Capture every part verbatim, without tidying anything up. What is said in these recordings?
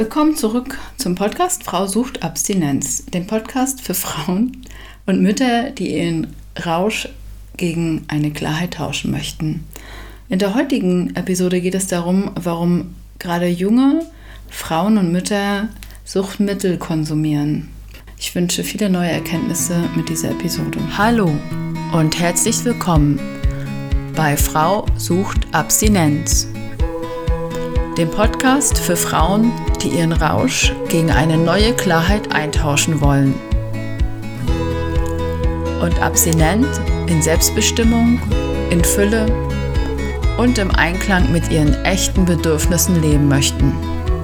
Willkommen zurück zum Podcast Frau sucht Abstinenz, dem Podcast für Frauen und Mütter, die ihren Rausch gegen eine Klarheit tauschen möchten. In der heutigen Episode geht es darum, warum gerade junge Frauen und Mütter Suchtmittel konsumieren. Ich wünsche viele neue Erkenntnisse mit dieser Episode. Hallo und herzlich willkommen bei Frau sucht Abstinenz, dem Podcast für Frauen, die ihren Rausch gegen eine neue Klarheit eintauschen wollen und abstinent in Selbstbestimmung, in Fülle und im Einklang mit ihren echten Bedürfnissen leben möchten.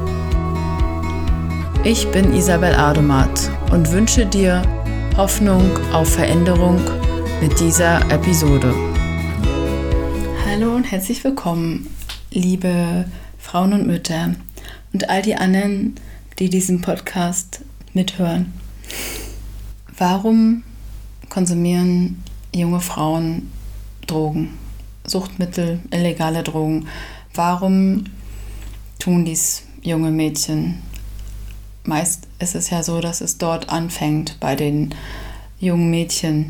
Ich bin Isabel Adomat und wünsche dir Hoffnung auf Veränderung mit dieser Episode. Hallo und herzlich willkommen, liebe Frauen und Mütter und all die anderen, die diesen Podcast mithören. Warum konsumieren junge Frauen Drogen, Suchtmittel, illegale Drogen? Warum tun dies junge Mädchen? Meist ist es ja so, dass es dort anfängt bei den jungen Mädchen.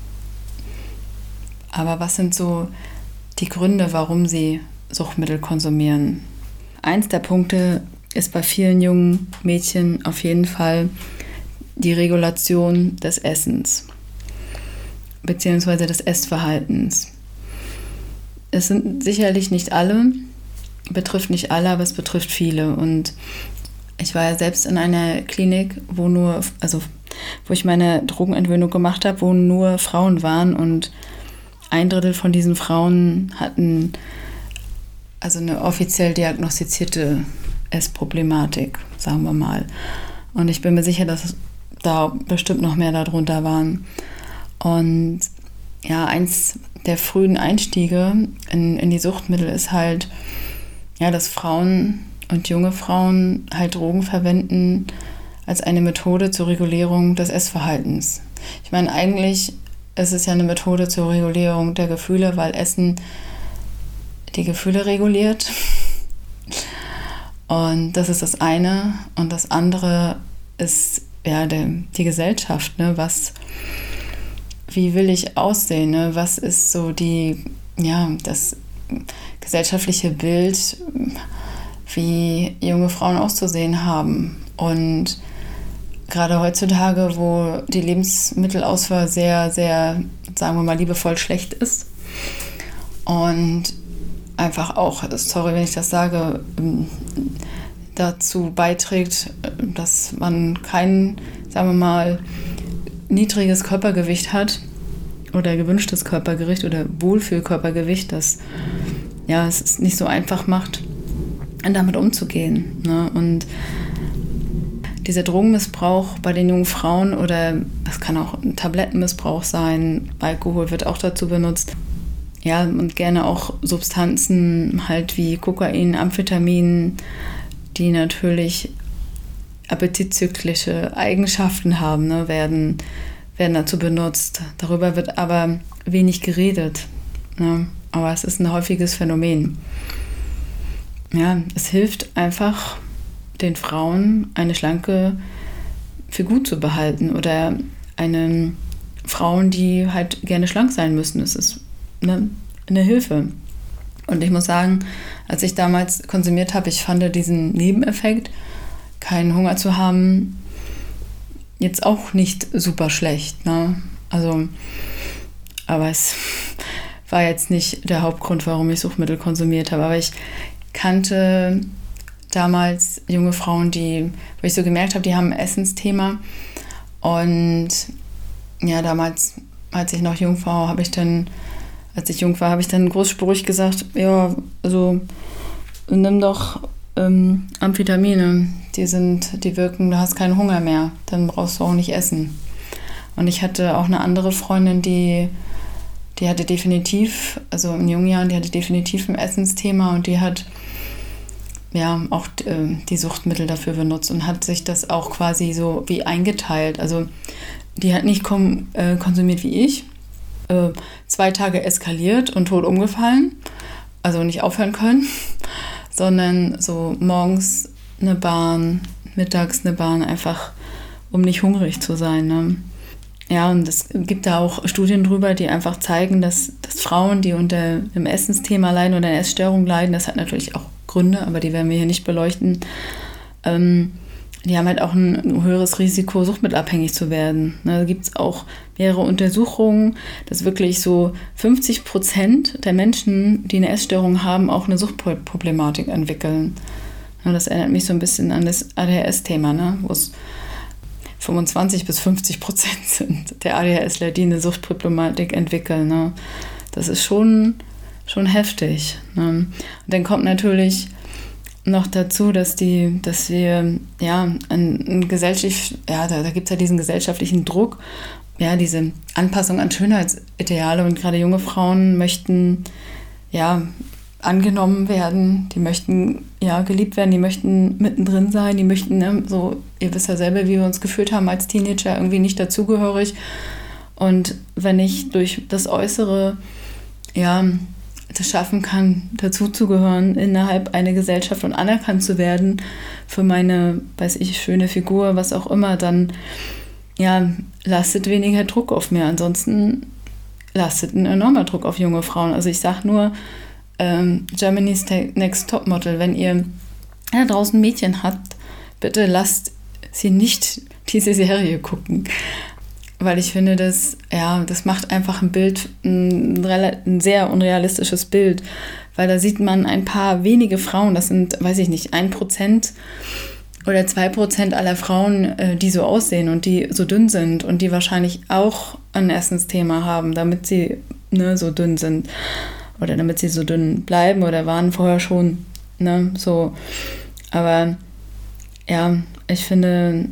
Aber was sind so die Gründe, warum sie Suchtmittel konsumieren? Eins der Punkte ist bei vielen jungen Mädchen auf jeden Fall die Regulation des Essens beziehungsweise des Essverhaltens. Es sind sicherlich nicht alle, betrifft nicht alle, aber es betrifft viele. Und ich war ja selbst in einer Klinik, wo nur, also wo ich meine Drogenentwöhnung gemacht habe, wo nur Frauen waren und ein Drittel von diesen Frauen hatten also eine offiziell diagnostizierte Essproblematik, sagen wir mal. Und ich bin mir sicher, dass da bestimmt noch mehr darunter waren. Und ja, eins der frühen Einstiege in, in die Suchtmittel ist halt, ja, dass Frauen und junge Frauen halt Drogen verwenden als eine Methode zur Regulierung des Essverhaltens. Ich meine, eigentlich ist es ja eine Methode zur Regulierung der Gefühle, weil Essen die Gefühle reguliert. Und das ist das eine. Und das andere ist ja der, die Gesellschaft. Ne? Was, wie will ich aussehen? Ne? Was ist so die, ja, das gesellschaftliche Bild, wie junge Frauen auszusehen haben? Und gerade heutzutage, wo die Lebensmittelauswahl sehr, sehr, sagen wir mal, liebevoll schlecht ist und einfach auch, sorry, wenn ich das sage, dazu beiträgt, dass man kein, sagen wir mal, niedriges Körpergewicht hat oder gewünschtes Körpergewicht oder Wohlfühlkörpergewicht, das ja, es ist nicht so einfach macht, damit umzugehen. Ne? Und dieser Drogenmissbrauch bei den jungen Frauen oder es kann auch ein Tablettenmissbrauch sein, Alkohol wird auch dazu benutzt. Ja, und gerne auch Substanzen halt wie Kokain, Amphetamin, die natürlich appetitzyklische Eigenschaften haben, ne, werden, werden dazu benutzt. Darüber wird aber wenig geredet. Ne? Aber es ist ein häufiges Phänomen. Ja, es hilft einfach den Frauen, eine schlanke Figur zu behalten oder eine Frauen, die halt gerne schlank sein müssen. Es ist eine, eine Hilfe. Und ich muss sagen, als ich damals konsumiert habe, ich fand diesen Nebeneffekt, keinen Hunger zu haben, jetzt auch nicht super schlecht. Ne? Also, aber es war jetzt nicht der Hauptgrund, warum ich Suchtmittel konsumiert habe. Aber ich kannte damals junge Frauen, die, wo ich so gemerkt habe, die haben ein Essensthema. Und ja, damals, als ich noch jung war, habe ich dann Als ich jung war, habe ich dann großspurig gesagt, ja, also nimm doch ähm, Amphetamine, die sind, die wirken, du hast keinen Hunger mehr, dann brauchst du auch nicht essen. Und ich hatte auch eine andere Freundin, die, die hatte definitiv, also in jungen Jahren, die hatte definitiv ein Essensthema und die hat ja auch äh, die Suchtmittel dafür benutzt und hat sich das auch quasi so wie eingeteilt. Also die hat nicht kom- äh, konsumiert wie ich, Äh, zwei Tage eskaliert und tot umgefallen, also nicht aufhören können, sondern so morgens eine Bahn, mittags eine Bahn, einfach um nicht hungrig zu sein. Ne? Ja, und es gibt da auch Studien drüber, die einfach zeigen, dass, dass Frauen, die unter einem Essensthema leiden oder einer Essstörung leiden, das hat natürlich auch Gründe, aber die werden wir hier nicht beleuchten, ähm, die haben halt auch ein, ein höheres Risiko, suchtmittelabhängig zu werden. Ne, da gibt es auch mehrere Untersuchungen, dass wirklich so fünfzig Prozent der Menschen, die eine Essstörung haben, auch eine Suchtproblematik entwickeln. Ne, das erinnert mich so ein bisschen an das A D H S-Thema, ne, wo es fünfundzwanzig bis fünfzig Prozent sind der ADHSler, die eine Suchtproblematik entwickeln. Ne. Das ist schon, schon heftig. Ne. Und dann kommt natürlich noch dazu, dass die, dass wir, ja, ein, ein gesellschaftlich, ja, da, da gibt es ja diesen gesellschaftlichen Druck, ja, diese Anpassung an Schönheitsideale, und gerade junge Frauen möchten, ja, angenommen werden, die möchten, ja, geliebt werden, die möchten mittendrin sein, die möchten, ne, so, ihr wisst ja selber, wie wir uns gefühlt haben als Teenager, irgendwie nicht dazugehörig. Und wenn ich durch das Äußere, ja, das schaffen kann, dazuzugehören innerhalb einer Gesellschaft und anerkannt zu werden für meine, weiß ich, schöne Figur, was auch immer, dann, ja, lastet weniger Druck auf mir. Ansonsten lastet ein enormer Druck auf junge Frauen. Also ich sage nur, ähm, Germany's Next Topmodel, wenn ihr da draußen Mädchen habt, bitte lasst sie nicht diese Serie gucken. Weil ich finde, das, ja, das macht einfach ein Bild, ein, ein sehr unrealistisches Bild. Weil da sieht man ein paar wenige Frauen, das sind, weiß ich nicht, ein Prozent oder zwei Prozent aller Frauen, die so aussehen und die so dünn sind und die wahrscheinlich auch ein Essensthema haben, damit sie, ne, so dünn sind. Oder damit sie so dünn bleiben oder waren vorher schon, ne, so. Aber ja, ich finde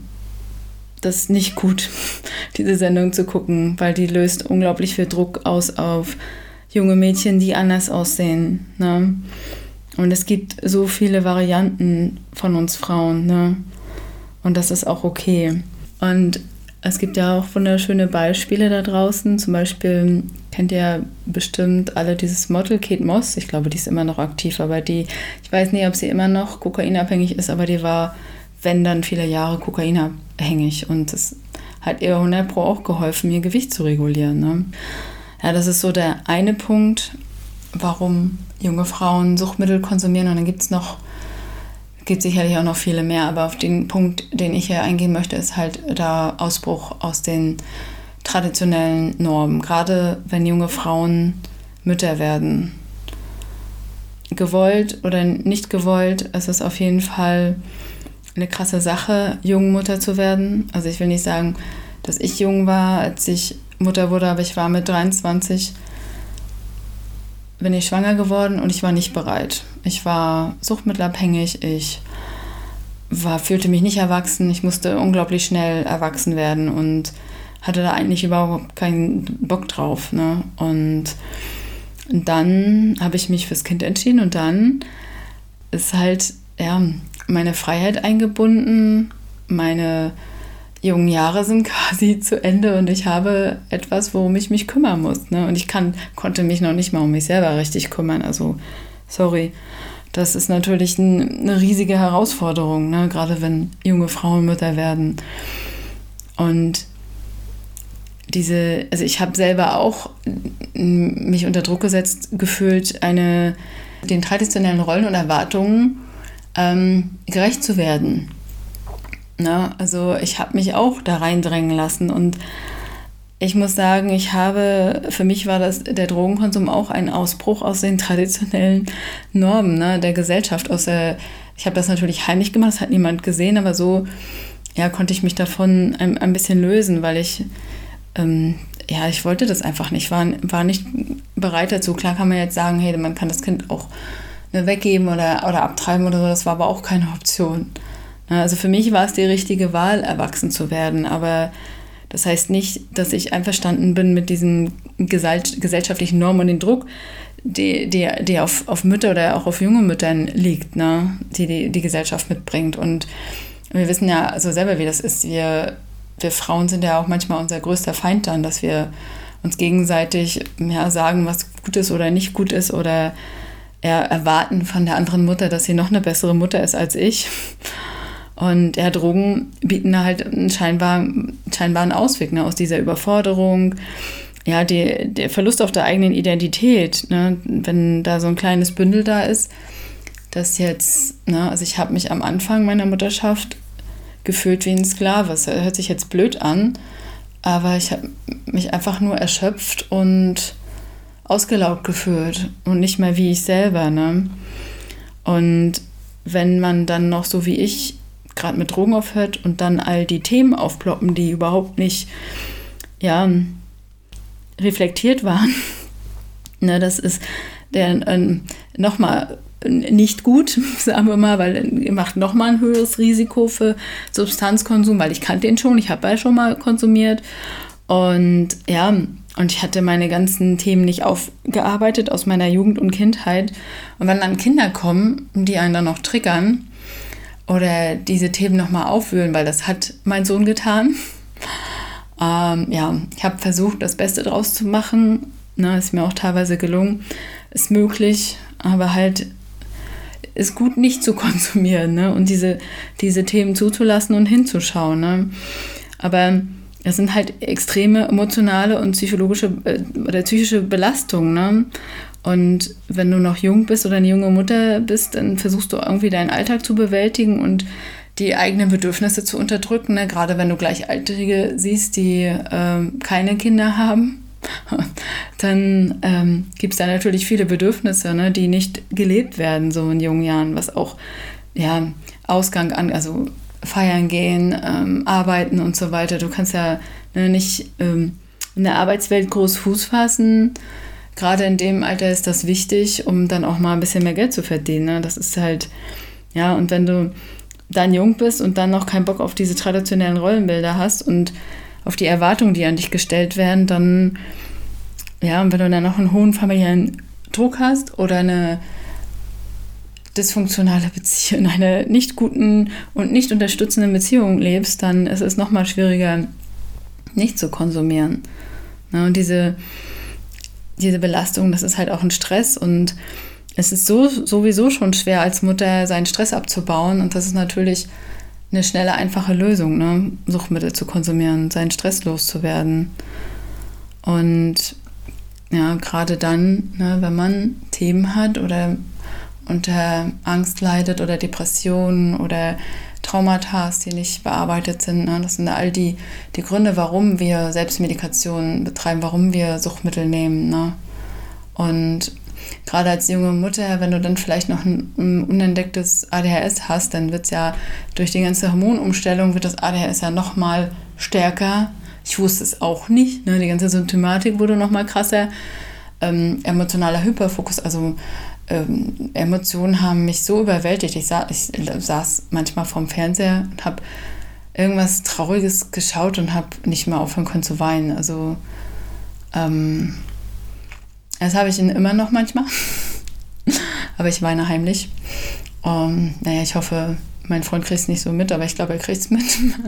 das nicht gut, diese Sendung zu gucken, weil die löst unglaublich viel Druck aus auf junge Mädchen, die anders aussehen, ne? Und es gibt so viele Varianten von uns Frauen, ne? Und das ist auch okay. Und es gibt ja auch wunderschöne Beispiele da draußen. Zum Beispiel kennt ihr bestimmt alle dieses Model Kate Moss. Ich glaube, die ist immer noch aktiv, aber die, ich weiß nicht, ob sie immer noch kokainabhängig ist, aber die war, wenn dann viele Jahre kokainabhängig. Und das hat ihr hundert Pro auch geholfen, ihr Gewicht zu regulieren. Ne? Ja, das ist so der eine Punkt, warum junge Frauen Suchtmittel konsumieren. Und dann gibt es noch, gibt sicherlich auch noch viele mehr, aber auf den Punkt, den ich hier eingehen möchte, ist halt der Ausbruch aus den traditionellen Normen. Gerade wenn junge Frauen Mütter werden. Gewollt oder nicht gewollt, es ist auf jeden Fall eine krasse Sache, jung Mutter zu werden. Also ich will nicht sagen, dass ich jung war, als ich Mutter wurde, aber ich war mit dreiundzwanzig, bin ich schwanger geworden und ich war nicht bereit. Ich war suchtmittelabhängig, ich war, fühlte mich nicht erwachsen, ich musste unglaublich schnell erwachsen werden und hatte da eigentlich überhaupt keinen Bock drauf. Ne? Und dann habe ich mich fürs Kind entschieden und dann ist halt, ja, meine Freiheit eingebunden, meine jungen Jahre sind quasi zu Ende und ich habe etwas, worum ich mich kümmern muss. Ne? Und ich kann, konnte mich noch nicht mal um mich selber richtig kümmern. Also, sorry, das ist natürlich ein, eine riesige Herausforderung, ne? Gerade wenn junge Frauen Mütter werden. Und diese, also ich habe selber auch mich unter Druck gesetzt gefühlt, eine, den traditionellen Rollen und Erwartungen ähm, gerecht zu werden. Na, also ich habe mich auch da reindrängen lassen und ich muss sagen, ich habe, für mich war das der Drogenkonsum auch ein Ausbruch aus den traditionellen Normen, ne, der Gesellschaft. Aus der, ich habe das natürlich heimlich gemacht, das hat niemand gesehen, aber so, ja, konnte ich mich davon ein, ein bisschen lösen, weil ich, ähm, ja, ich wollte das einfach nicht, war, war nicht bereit dazu. Klar kann man jetzt sagen, hey, man kann das Kind auch, ne, weggeben oder, oder abtreiben oder so, das war aber auch keine Option. Also für mich war es die richtige Wahl, erwachsen zu werden, aber das heißt nicht, dass ich einverstanden bin mit diesen gesellschaftlichen Normen und dem Druck, die, die, die auf, auf Mütter oder auch auf junge Müttern liegt, ne? die, die die Gesellschaft mitbringt. Und wir wissen ja also selber, wie das ist. Wir, wir Frauen sind ja auch manchmal unser größter Feind dann, dass wir uns gegenseitig, ja, sagen, was gut ist oder nicht gut ist oder ja, erwarten von der anderen Mutter, dass sie noch eine bessere Mutter ist als ich. Und ja, Drogen bieten da halt einen scheinbar, scheinbaren Ausweg, ne, aus dieser Überforderung. Ja, die, der Verlust auf der eigenen Identität, ne, wenn da so ein kleines Bündel da ist, das jetzt, ne, also ich habe mich am Anfang meiner Mutterschaft gefühlt wie ein Sklave. Das hört sich jetzt blöd an, aber ich habe mich einfach nur erschöpft und ausgelaugt gefühlt und nicht mehr wie ich selber. Ne? Und wenn man dann noch so wie ich gerade mit Drogen aufhört und dann all die Themen aufploppen, die überhaupt nicht ja, reflektiert waren, ne, das ist der äh, nochmal nicht gut, sagen wir mal, weil ihr macht nochmal ein höheres Risiko für Substanzkonsum, weil ich kannte den schon, ich habe ja schon mal konsumiert und ja, und ich hatte meine ganzen Themen nicht aufgearbeitet aus meiner Jugend und Kindheit und wenn dann Kinder kommen, die einen dann noch triggern oder diese Themen nochmal aufwühlen, weil das hat mein Sohn getan, ähm, ja, ich habe versucht, das Beste draus zu machen, ne, ist mir auch teilweise gelungen, ist möglich, aber halt ist gut, nicht zu konsumieren, ne? Und diese, diese Themen zuzulassen und hinzuschauen. Ne? Aber es sind halt extreme emotionale und psychologische äh, oder psychische Belastungen. Ne? Und wenn du noch jung bist oder eine junge Mutter bist, dann versuchst du irgendwie deinen Alltag zu bewältigen und die eigenen Bedürfnisse zu unterdrücken. Ne? Gerade wenn du Gleichaltrige siehst, die äh, keine Kinder haben. Dann ähm, gibt es da natürlich viele Bedürfnisse, ne, die nicht gelebt werden, so in jungen Jahren, was auch ja, Ausgang an, also feiern gehen, ähm, arbeiten und so weiter. Du kannst ja ne, nicht ähm, in der Arbeitswelt groß Fuß fassen. Gerade in dem Alter ist das wichtig, um dann auch mal ein bisschen mehr Geld zu verdienen. Ne? Das ist halt, ja, und wenn du dann jung bist und dann noch keinen Bock auf diese traditionellen Rollenbilder hast und auf die Erwartungen, die an dich gestellt werden, dann, ja, und wenn du dann noch einen hohen familiären Druck hast oder eine dysfunktionale Beziehung, eine nicht guten und nicht unterstützenden Beziehung lebst, dann ist es nochmal schwieriger, nicht zu konsumieren. Ja, und diese, diese Belastung, das ist halt auch ein Stress und es ist so sowieso schon schwer als Mutter, seinen Stress abzubauen und das ist natürlich eine schnelle, einfache Lösung, ne? Suchtmittel zu konsumieren, seinen Stress loszuwerden. Und ja, gerade dann, ne, wenn man Themen hat oder unter Angst leidet oder Depressionen oder Traumata, die nicht bearbeitet sind, ne? Das sind all die, die Gründe, warum wir Selbstmedikation betreiben, warum wir Suchtmittel nehmen. Ne? Und gerade als junge Mutter, wenn du dann vielleicht noch ein, ein unentdecktes A D H S hast, dann wird es ja durch die ganze Hormonumstellung wird das A D H S ja noch mal stärker. Ich wusste es auch nicht. Ne? Die ganze Symptomatik wurde noch mal krasser. Ähm, emotionaler Hyperfokus, also ähm, Emotionen haben mich so überwältigt. Ich, sa- ich saß manchmal vorm Fernseher und habe irgendwas Trauriges geschaut und habe nicht mehr aufhören können zu weinen. Also ähm, das habe ich immer noch manchmal, aber ich weine heimlich. Um, naja, ich hoffe, mein Freund kriegt es nicht so mit, aber ich glaube, er kriegt es mit.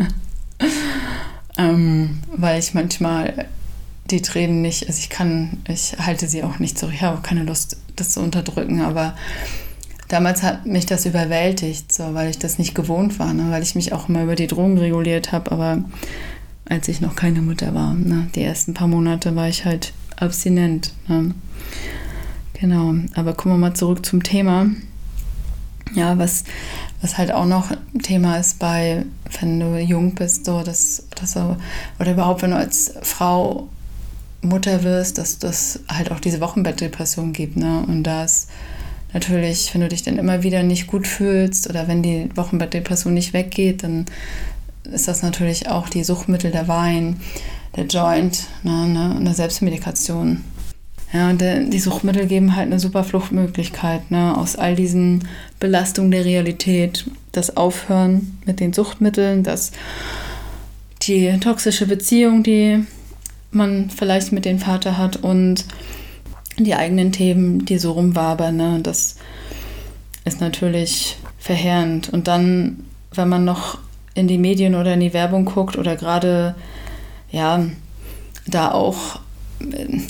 ähm, weil ich manchmal die Tränen nicht, also ich kann, ich halte sie auch nicht zurück. Ich habe auch keine Lust, das zu unterdrücken, aber damals hat mich das überwältigt, so, weil ich das nicht gewohnt war, ne? Weil ich mich auch immer über die Drogen reguliert habe, aber als ich noch keine Mutter war, ne? Die ersten paar Monate war ich halt abstinent. Ne? Genau, aber kommen wir mal zurück zum Thema. Ja, was, was halt auch noch ein Thema ist bei, wenn du jung bist, so, dass, dass so, oder überhaupt, wenn du als Frau Mutter wirst, dass das halt auch diese Wochenbettdepression gibt. Ne? Und das natürlich, wenn du dich dann immer wieder nicht gut fühlst oder wenn die Wochenbettdepression nicht weggeht, dann ist das natürlich auch die Suchtmittel, der Wein, der Joint, ne, ne, eine Selbstmedikation. Ja, und der, die Suchtmittel geben halt eine super Fluchtmöglichkeit, ne, aus all diesen Belastungen der Realität. Das Aufhören mit den Suchtmitteln, das, die toxische Beziehung, die man vielleicht mit dem Vater hat und die eigenen Themen, die so rumwabern, ne, das ist natürlich verheerend. Und dann, wenn man noch in die Medien oder in die Werbung guckt oder gerade ja, da auch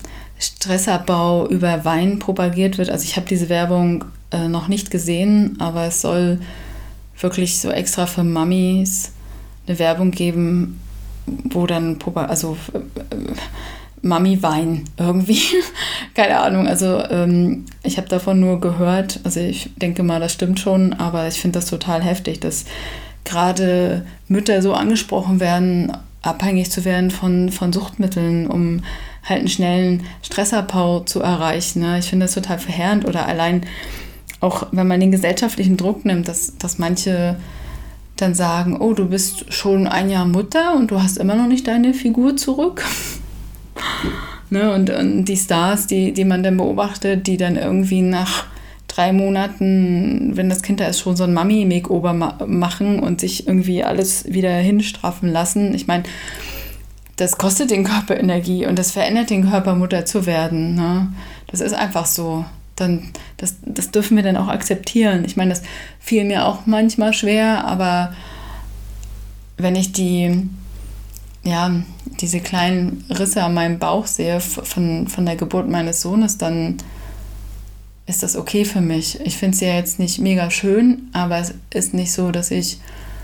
Stressabbau über Wein propagiert wird. Also ich habe diese Werbung äh, noch nicht gesehen, aber es soll wirklich so extra für Mamis eine Werbung geben, wo dann, also äh, Mami-Wein irgendwie, keine Ahnung, also ähm, ich habe davon nur gehört, also ich denke mal, das stimmt schon, aber ich finde das total heftig, dass gerade Mütter so angesprochen werden, abhängig zu werden von, von Suchtmitteln, um halt einen schnellen Stressabbau zu erreichen. Ne? Ich finde das total verheerend oder allein auch, wenn man den gesellschaftlichen Druck nimmt, dass, dass manche dann sagen, oh, du bist schon ein Jahr Mutter und du hast immer noch nicht deine Figur zurück. Ne? Und, und die Stars, die, die man dann beobachtet, die dann irgendwie nach drei Monaten, wenn das Kind da ist, schon so ein Mami-Makeover ma- machen und sich irgendwie alles wieder hinstraffen lassen. Ich meine, das kostet den Körper Energie und das verändert den Körper, Mutter zu werden. Ne? Das ist einfach so. Dann, das, das dürfen wir dann auch akzeptieren. Ich meine, das fiel mir auch manchmal schwer, aber wenn ich die, ja, diese kleinen Risse an meinem Bauch sehe von, von der Geburt meines Sohnes, dann ist das okay für mich. Ich finde es ja jetzt nicht mega schön, aber es ist nicht so, dass ich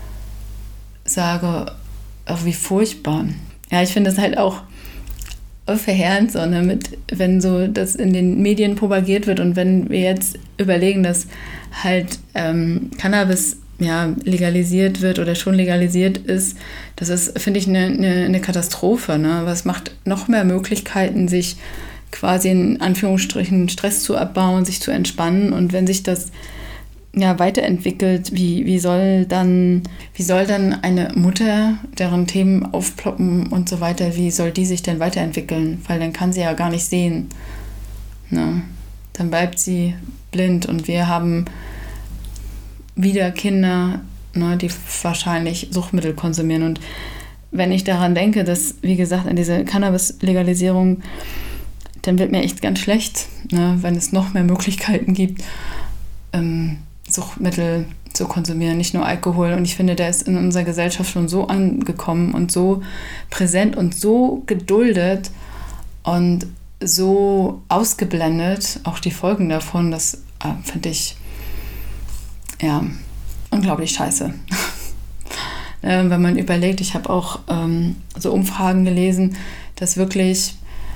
sage, oh, wie furchtbar. Ja, ich finde es halt auch verheerend, so, ne, mit, wenn so das in den Medien propagiert wird und wenn wir jetzt überlegen, dass halt ähm, Cannabis ja, legalisiert wird oder schon legalisiert ist, das ist, finde ich, eine, eine, eine Katastrophe. Ne? Aber es macht noch mehr Möglichkeiten, sich quasi in Anführungsstrichen Stress zu abbauen, sich zu entspannen. Und wenn sich das ja weiterentwickelt, wie, wie soll dann, wie soll dann eine Mutter, deren Themen aufploppen und so weiter, wie soll die sich denn weiterentwickeln? Weil dann kann sie ja gar nicht sehen. Ne? Dann bleibt sie blind und wir haben wieder Kinder, ne, die wahrscheinlich Suchtmittel konsumieren. Und wenn ich daran denke, dass, wie gesagt, an diese Cannabis-Legalisierung, dann wird mir echt ganz schlecht, ne, wenn es noch mehr Möglichkeiten gibt, ähm, Suchtmittel zu konsumieren, nicht nur Alkohol. Und ich finde, der ist in unserer Gesellschaft schon so angekommen und so präsent und so geduldet und so ausgeblendet, auch die Folgen davon, das äh, finde ich ja unglaublich scheiße. äh, wenn man überlegt, ich habe auch ähm, so Umfragen gelesen, dass wirklich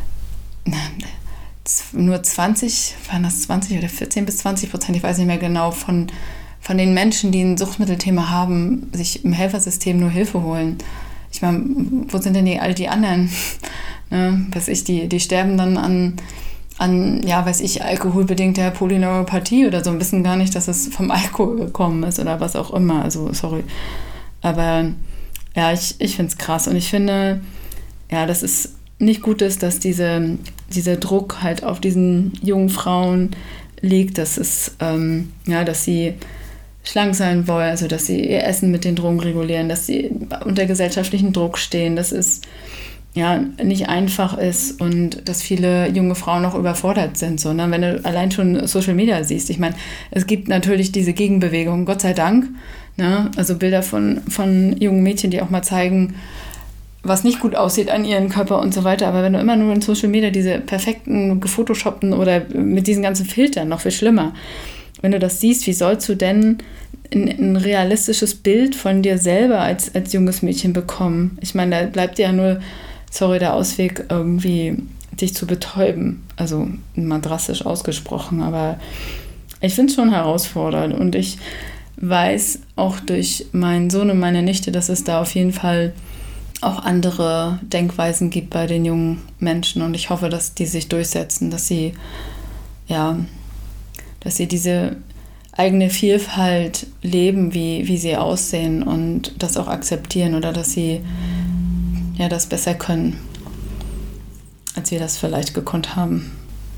nur zwanzig, waren das zwanzig oder vierzehn bis zwanzig Prozent, ich weiß nicht mehr genau, von, von den Menschen, die ein Suchtmittelthema haben, sich im Helfersystem nur Hilfe holen. Ich meine, wo sind denn die, all die anderen? ne, weiß ich, die, die sterben dann an, an, ja, weiß ich, alkoholbedingter Polyneuropathie oder so, und wissen gar nicht, dass es vom Alkohol gekommen ist oder was auch immer. Also, sorry. Aber ja, ich, ich finde es krass und ich finde, ja, das ist nicht gut ist, dass diese, dieser Druck halt auf diesen jungen Frauen liegt, dass es, ähm, ja, dass sie schlank sein wollen, also dass sie ihr Essen mit den Drogen regulieren, dass sie unter gesellschaftlichen Druck stehen, dass es ja nicht einfach ist und dass viele junge Frauen auch überfordert sind. So, ne? Wenn du allein schon Social Media siehst, ich meine, es gibt natürlich diese Gegenbewegung, Gott sei Dank, ne? Also Bilder von, von jungen Mädchen, die auch mal zeigen, was nicht gut aussieht an ihren Körper und so weiter. Aber wenn du immer nur in Social Media diese perfekten, gefotoshoppten oder mit diesen ganzen Filtern, noch viel schlimmer, wenn du das siehst, wie sollst du denn ein, ein realistisches Bild von dir selber als, als junges Mädchen bekommen? Ich meine, da bleibt dir ja nur, sorry, der Ausweg, irgendwie dich zu betäuben. Also mal drastisch ausgesprochen, aber ich finde es schon herausfordernd. Und ich weiß auch durch meinen Sohn und meine Nichte, dass es da auf jeden Fall auch andere Denkweisen gibt bei den jungen Menschen und ich hoffe, dass die sich durchsetzen, dass sie ja, dass sie diese eigene Vielfalt leben, wie, wie sie aussehen und das auch akzeptieren oder dass sie ja das besser können, als wir das vielleicht gekonnt haben.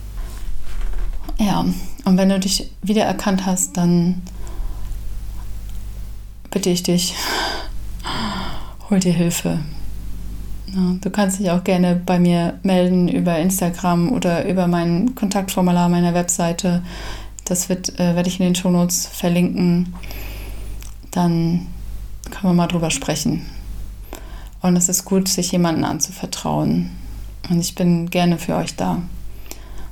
Ja, und wenn du dich wiedererkannt hast, dann bitte ich dich, hol dir Hilfe. Ja, du kannst dich auch gerne bei mir melden über Instagram oder über mein Kontaktformular meiner Webseite. Das wird, äh, werde ich in den Shownotes verlinken. Dann können wir mal drüber sprechen. Und es ist gut, sich jemandem anzuvertrauen. Und ich bin gerne für euch da.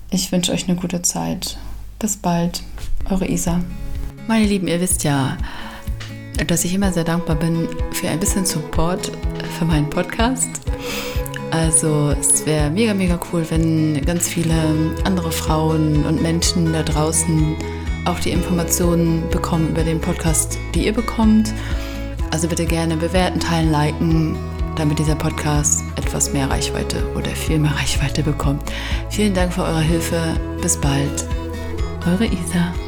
Ich wünsche euch eine gute Zeit. Bis bald, eure Isa. Meine Lieben, ihr wisst ja, dass ich immer sehr dankbar bin für ein bisschen Support für meinen Podcast. Also es wäre mega, mega cool, wenn ganz viele andere Frauen und Menschen da draußen auch die Informationen bekommen über den Podcast, die ihr bekommt. Also bitte gerne bewerten, teilen, liken, damit dieser Podcast etwas mehr Reichweite oder viel mehr Reichweite bekommt. Vielen Dank für eure Hilfe. Bis bald. Eure Isa.